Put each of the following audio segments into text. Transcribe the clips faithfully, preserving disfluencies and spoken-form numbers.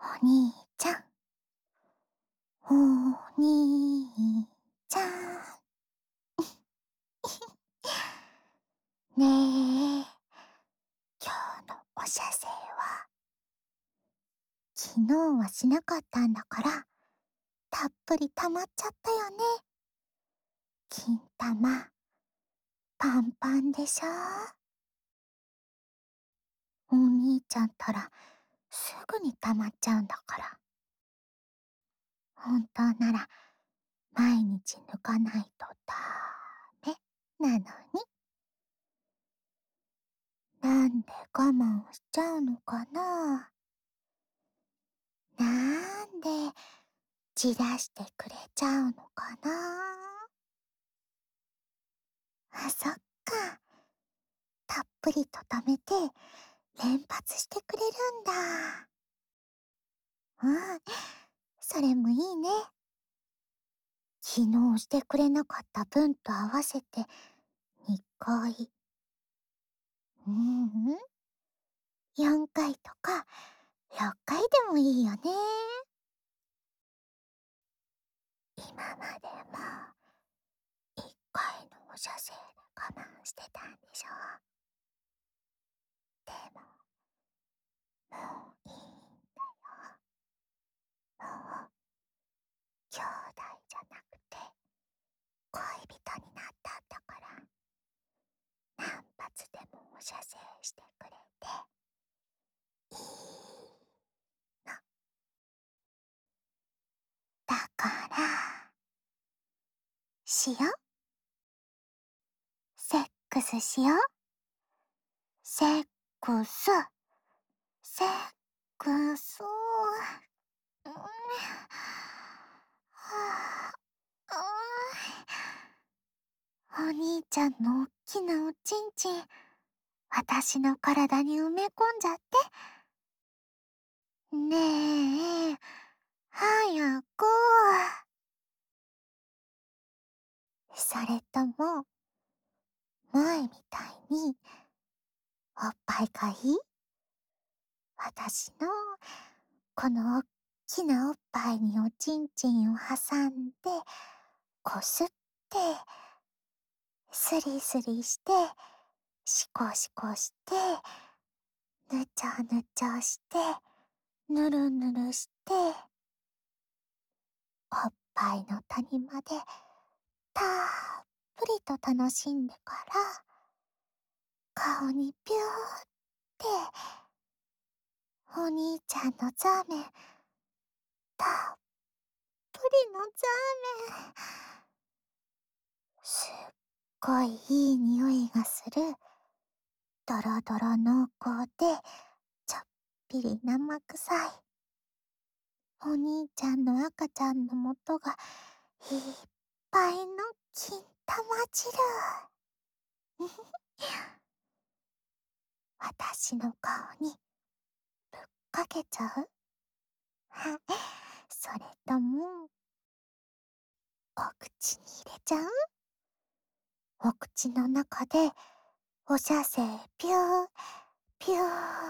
お兄ちゃん、お兄ちゃん。ねえ、今日のお写生は、昨日はしなかったんだから、たっぷり溜まっちゃったよね。金玉、パンパンでしょ。お兄ちゃんったら、すぐに溜まっちゃうんだから。本当なら、毎日抜かないとダメなのに。なんで我慢しちゃうのかな。なんでじらしてくれちゃうのかな。あ、そっか。たっぷりと貯めて連発してくれるんだ。うん、それもいいね。昨日してくれなかった分と合わせてにかい。ううん、よんかいとかろっかいでもいいよね。今までもいっかいのお射精で我慢してたんでしょ。でも、もういいんだよ。もう、兄弟じゃなくて、恋人になったんだから、何発でもお射精してくれて、いいの。だから、しよ。セックスしよ。セックス、セックス。うん、はあ、お兄ちゃんのおっきなおちんちん、私の体に埋め込んじゃって。ねえ、早く。それとも、前みたいに、おっぱいがいい？私の、このおっきなおっぱいにおちんちんを挟んで、こすって、スリスリして、シコシコして、ぬちょぬちょして、ぬるぬるして、おっぱいの谷までたっぷりと楽しんでから、顔にピューって、お兄ちゃんのザーメン、たっぷりのザーメン。すっごいいい匂いがする、ドロドロ濃厚で、ちょっぴり生臭い。お兄ちゃんの赤ちゃんの元がいっぱいの金玉汁。私の顔にぶっかけちゃう？はそれとも、お口に入れちゃう？お口の中でお射精ピューピュー。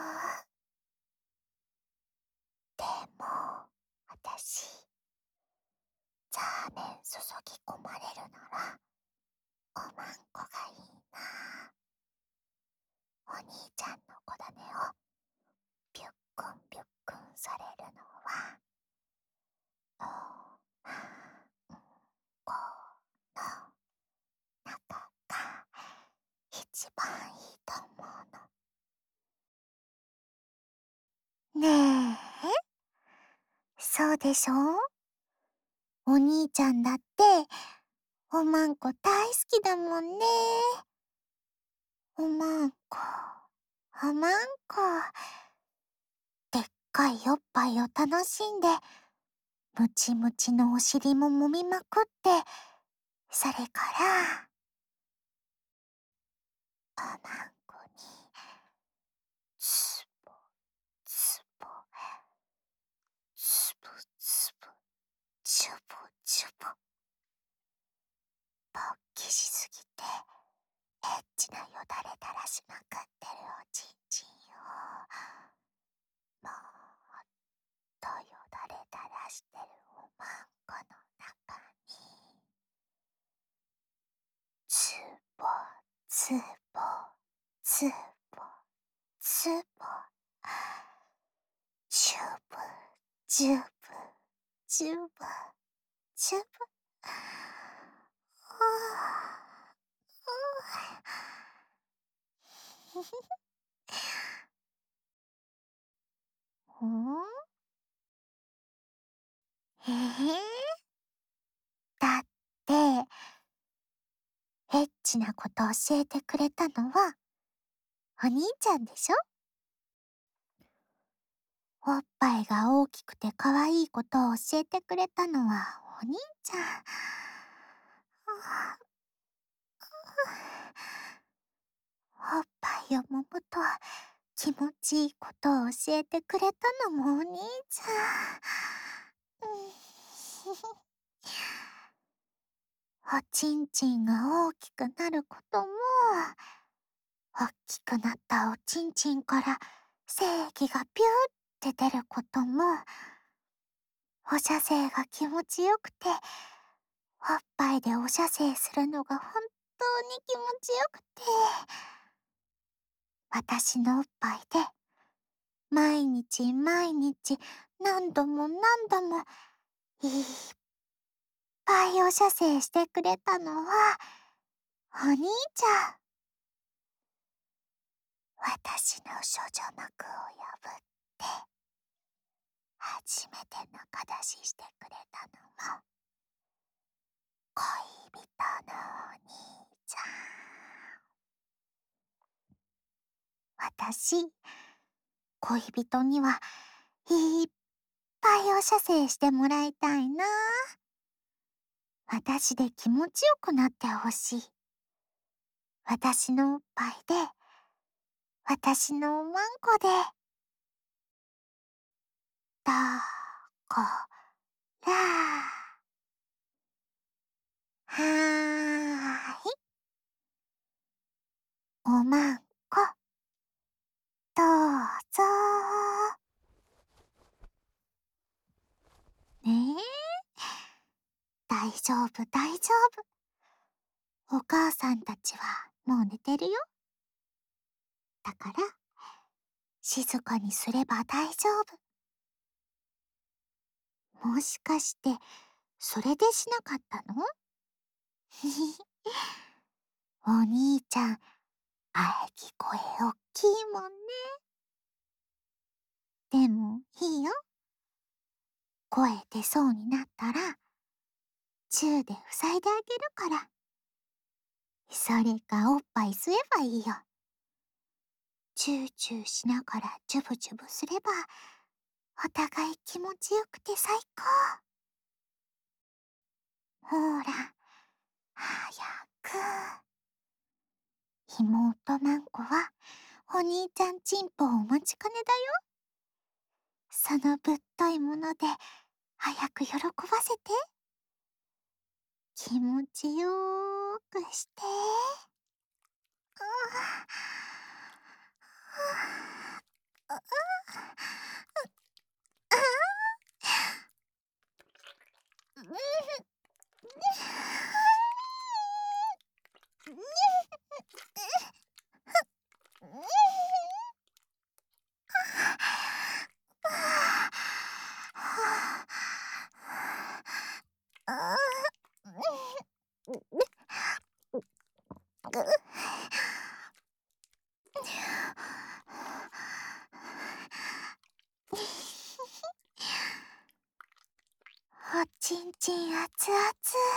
でも、私、ザーメン注ぎ込まれるなら、おまんこがいいな。お兄ちゃんの子種をビュックンビュックンされるのは、おまんこの中が一番いいと思うの。ねえ、そうでしょ？お兄ちゃんだっておまんこ大好きだもんね。おまんこ、おまんこ。でっかいおっぱいを楽しんで、ムチムチのお尻も揉みまくって、それから、おまんこに、つぼ、つぼ、つぶつぶ、ちゅぼちゅぼ。勃起しすぎて、エッチなよだれ垂らしまくってるおちんちんを、もっとジュブ、ジュブ、ジュブ。ほんへえ、だって、エッチなこと教えてくれたのは、お兄ちゃんでしょ？おっぱいが大きくて可愛いことを教えてくれたのはお兄ちゃん。おっぱいを揉むと気持ちいいことを教えてくれたのもお兄ちゃん。うんおちんちんが大きくなることも、大きくなったおちんちんから精液がピューって出ることも、お射精が気持ちよくて、おっぱいでお射精するのが本当に気持ちよくて、私のおっぱいで、毎日毎日何度も何度もいっぱいお射精してくれたのは、お兄ちゃん。私の処女膜を破って、初めて中出ししてくれたのも、恋人のお兄ちゃん。私、恋人にはいっぱいお射精してもらいたいな。私で気持ちよくなってほしい。私のおっぱいで、私のおまんこで、だこらはーい。おまんこ、どうぞー。ねえ、大丈夫大丈夫。お母さんたちはもう寝てるよ。だから、静かにすれば大丈夫。もしかして、それでしなかったの？ひひひ。お兄ちゃん、喘ぎ声おっきいもんね。でも、いいよ。声出そうになったら、チューで塞いであげるから。それかおっぱい吸えばいいよ。チューチューしながらジュブジュブすれば、お互い気持ちよくて最高。ほら、早く。妹マンコは、お兄ちゃんチンポをお待ちかねだよ。そのぶっといもので、早く喜ばせて。気持ちよーくして。おちんちん熱々。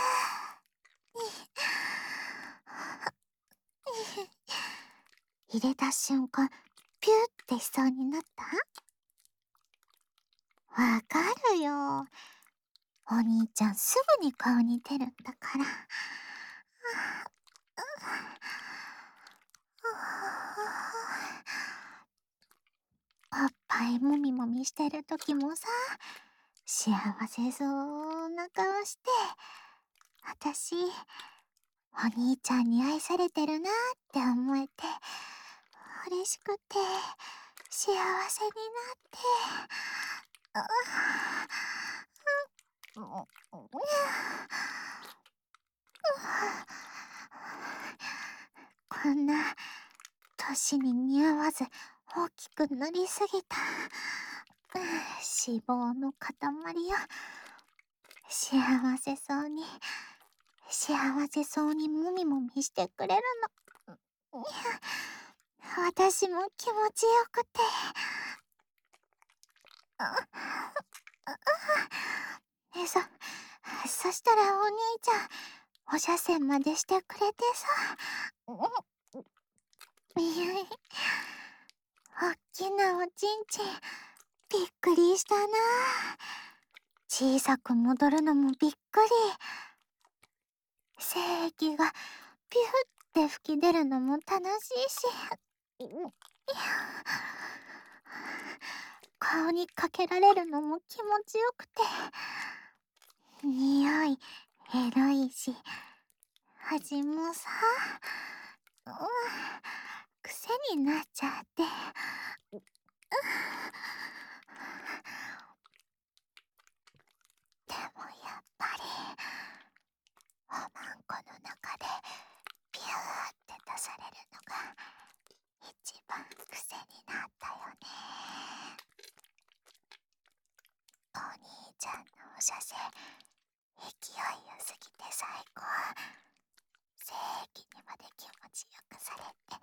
入れた瞬間、ピューってしそうになった？わかるよ。お兄ちゃんすぐに顔に出るんだから。おっぱいもみもみしてる時もさ、幸せそうな顔して、あたし、お兄ちゃんに愛されてるなって思えて、嬉しくて、幸せになって、こんな、年に似合わず大きくなりすぎた。 脂肪の塊よ。幸せそうに、幸せそうにもみもみしてくれるの。私も気持ちよくて。え、そ、そしたらお兄ちゃん、お射線までしてくれてさ。おっきなおちんちん、びっくりしたな。小さく戻るのもびっくり。精液がピュって吹き出るのも楽しいし。顔にかけられるのも気持ちよくて。匂い、エロいし、味もさ、うん、癖になっちゃって。でもやっぱり、おまんこの中でピューって出されるのが一番癖になったよね。お兄ちゃんのお射精、勢いよすぎて最高。精液にまで気持ちよくされて。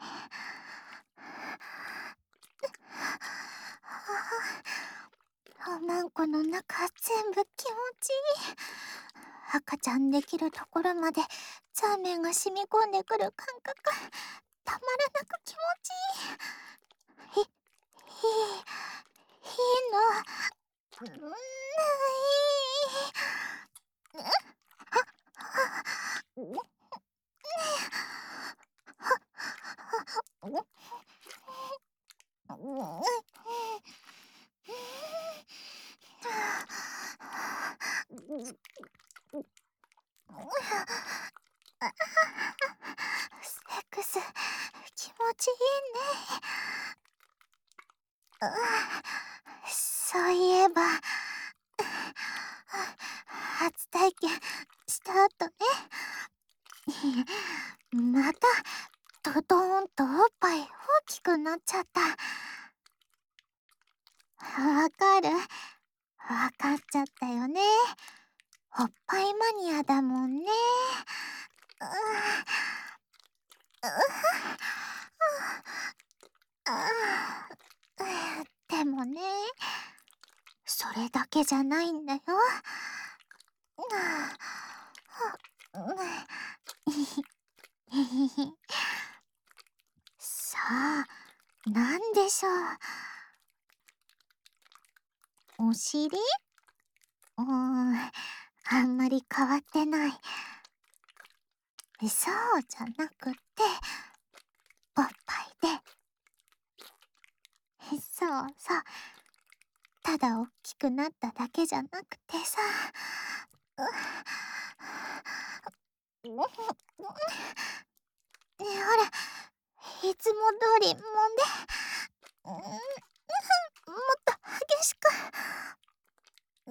おまんこの中全部気持ちいい。赤ちゃんできるところまでザーメンが染み込んでくる感覚、たまらなく気持ちいい。い、いい、いいの。うん、いい。セックス気持ちいいね。そういえば初体験した後ね、またドドーンとおっぱい大きくなっちゃった。わかる？わかっちゃったよね。おっぱいマニアだもんね。うでもね、それだけじゃないんだよ。さあ、なんでしょう。お尻？うーん、あんまり変わってない。そうじゃなくって、おっぱいで。そうそう。ただ大きくなっただけじゃなくてさ。ね、ほら、いつも通り揉んで。うん、もっと激しく。うん、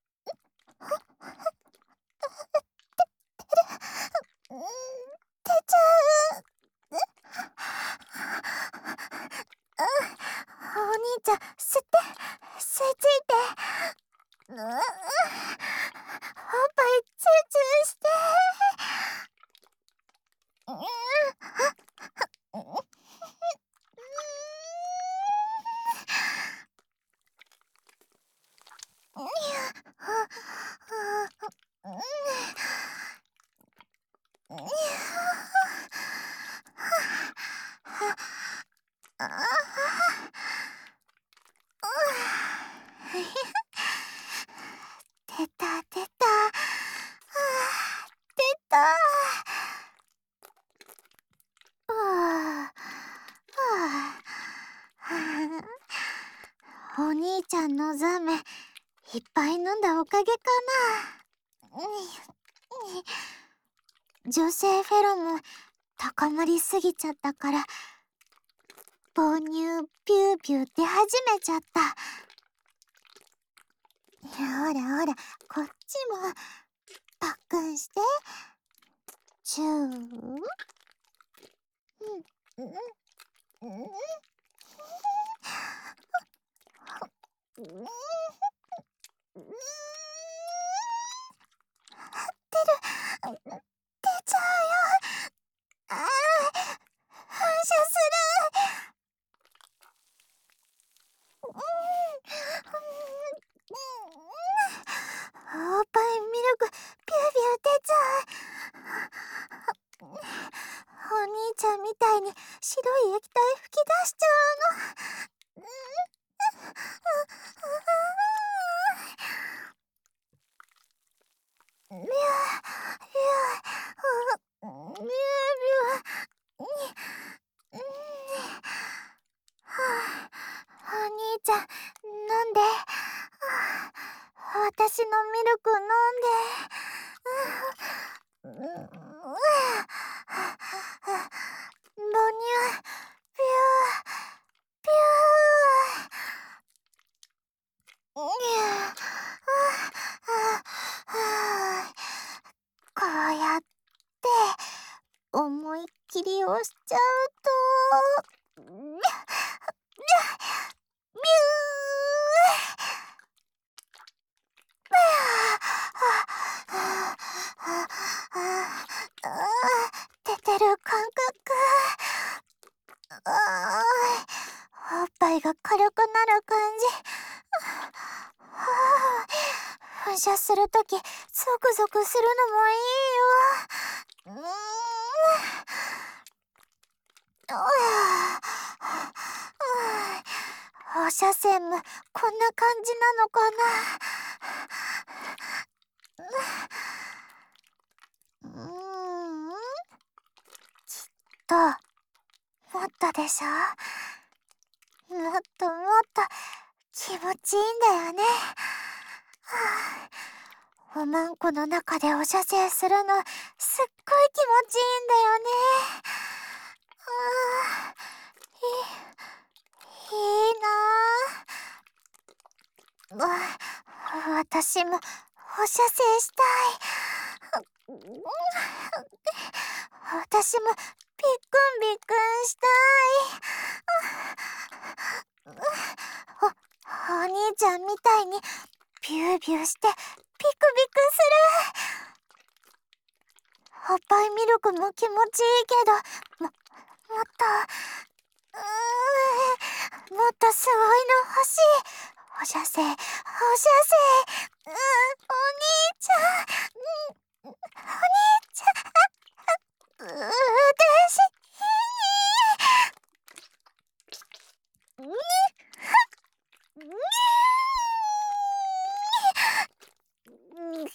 うん、出ちゃう。お兄ちゃん、吸って、吸い付いて。うん、おっぱいチューチューして。うん、うん、出た出た。出た。お兄ちゃんのザメいっぱい飲んだおかげかな。女性フェロモン高まりすぎちゃったから母乳ピューピュー出始めちゃった。ほらほら、こっちもパックンして。チュー。うんうんうん。 うーん、うーん、出る、出ちゃうよ。ああ、反射する。うん、おっぱいミルク、ビュービュー出ちゃう。お兄ちゃんみたいに白い液体吹き出しちゃうの。ビュービュー、ビュービュー、うん、はあ、お兄ちゃん、飲んで。私のミルク飲んで。うん、うん、母乳、ビュー、ビュー。うん、こうやって思いっきり押しちゃうと、ビュッビュッビュー、出てる感覚。あー、おっぱいが軽くなる感じ。はあ、噴射するときゾクゾクするのもいいよ。うーん、ああ、放射線もこんな感じなのかな。うーん、きっともっとでしょ。もっともっと気持ちいいんだよね。はあ、おまんこの中でお射精するのすっごい気持ちいいんだよね。ああ、いい、いいなあ。あ、私もお射精したい。私もびっくんびっくんしたい。お、お兄ちゃんみたいにビュービューしてビクビクする。おっぱいミルクも気持ちいいけど、も、もっと、うーん、もっとすごいの欲しい。お射精、お射精、うん、お兄ちゃん、うん、お兄ちゃん、う、嬉しい。に、に、に、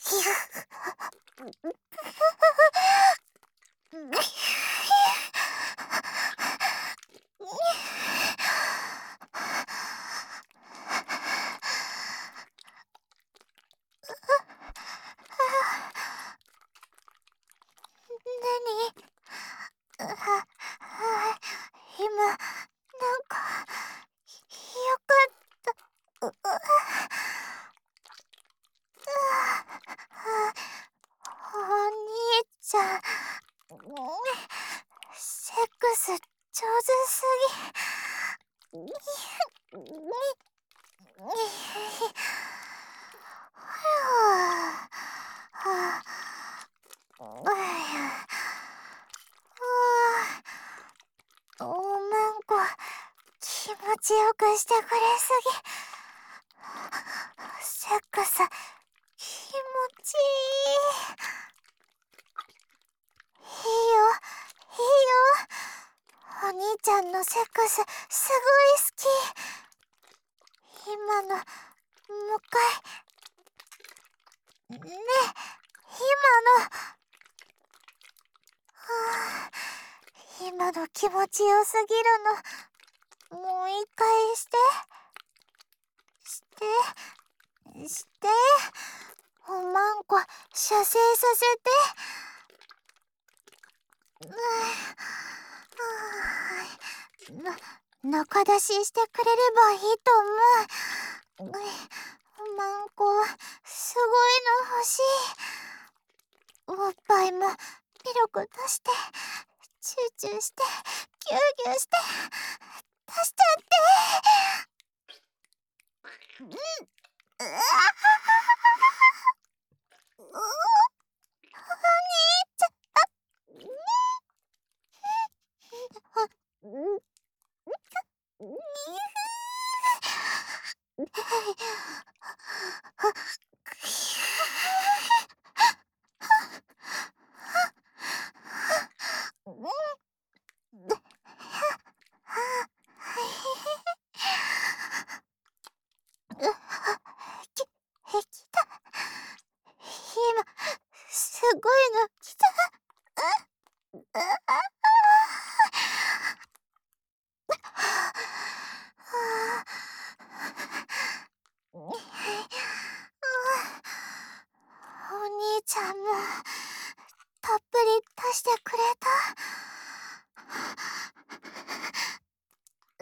何？は、は、今、なんか、よかった。う、う、お兄ちゃん、セックス上手すぎ。おまんこ、気持ちよくしてくれすぎ。セックス、気持ちいい。いいよ、いいよ。お兄ちゃんのセックス、すごい好き。今の、もう一回。ね、今の。はあ、今の気持ちよすぎるの。もう一回して。して。して。おまんこ、射精させて。な、中出ししてくれればいいと思う。おまんこ、すごいの欲しい。おっぱいもミルク出して、チューチューして、ギューギューして、出しちゃって。 うん、うわうお兄ちゃん、うん、にき、きた。今、すごいの来た。うあお兄ちゃんもたっぷり出してくれた。う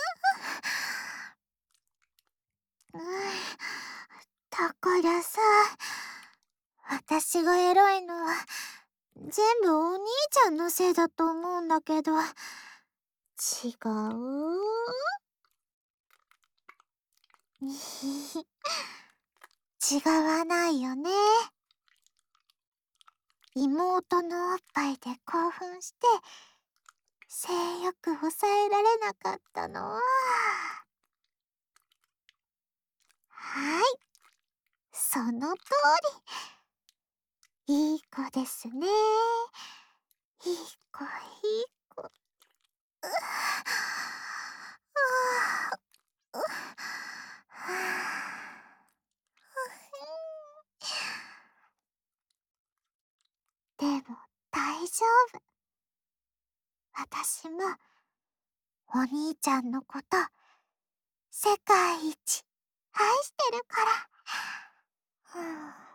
うんだからさ、私が偉いのは全部お兄ちゃんのせいだと思うんだけど、違う？違わないよね。妹のおっぱいで興奮して性欲抑えられなかったのは、はい、その通り。いい子ですね。いい子、いい子。うああうでも大丈夫。私もお兄ちゃんのこと世界一愛してるから。